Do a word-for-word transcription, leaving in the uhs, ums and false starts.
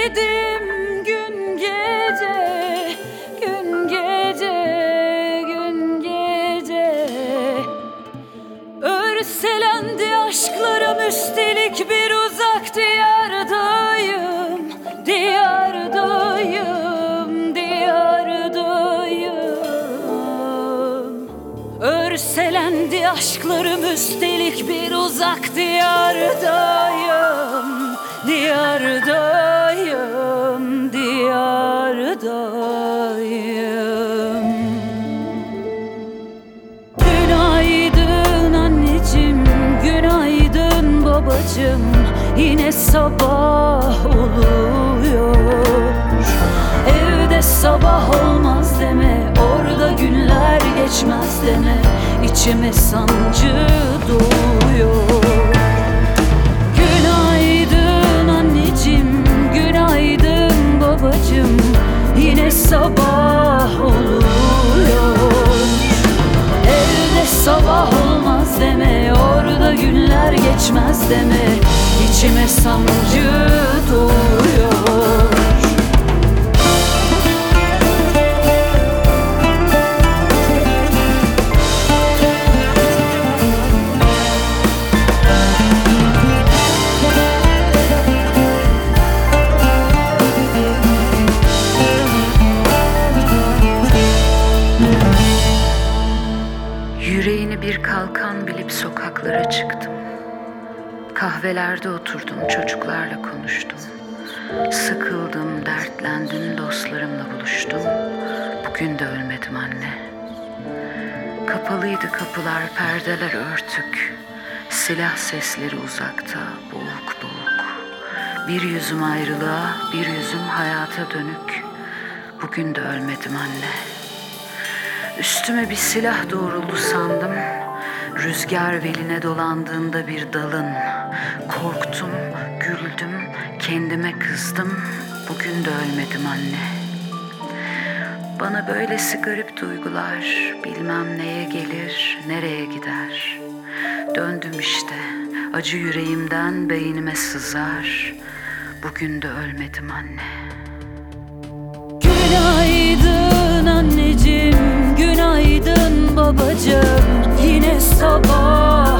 Günaydım gün gece, gün gece, gün gece. Örselendi aşklarım, üstelik bir uzak diyardayım, diyardayım, diyardayım. Örselendi aşklarım, üstelik bir uzak diyardayım, diyardayım, diyardayım. Günaydın anneciğim, günaydın babacığım. Yine sabah oluyor. Evde sabah olmaz deme, orada günler geçmez deme. İçime sancı doğuyor. Günaydın anneciğim, günaydın babacığım. Yine sabah oluyor. Evde sabah olmaz deme, orada günler geçmez deme. İçime sancı doğuyor. Yüreğini bir kalkan bilip sokaklara çıktım. Kahvelerde oturdum, çocuklarla konuştum. Sıkıldım, dertlendim, dostlarımla buluştum. Bugün de ölmedim anne. Kapalıydı kapılar, perdeler örtük. Silah sesleri uzakta, boğuk boğuk. Bir yüzüm ayrılığa, bir yüzüm hayata dönük. Bugün de ölmedim anne. Üstüme bir silah doğruldu sandım. Rüzgar beline dolandığında bir dalın. Korktum, güldüm, kendime kızdım. Bugün de ölmedim anne. Bana böylesi garip duygular, bilmem neye gelir, nereye gider. Döndüm işte, acı yüreğimden beynime sızar. Bugün de ölmedim anne. Günaydın anneciğim, günaydın babacığım. Yine sabah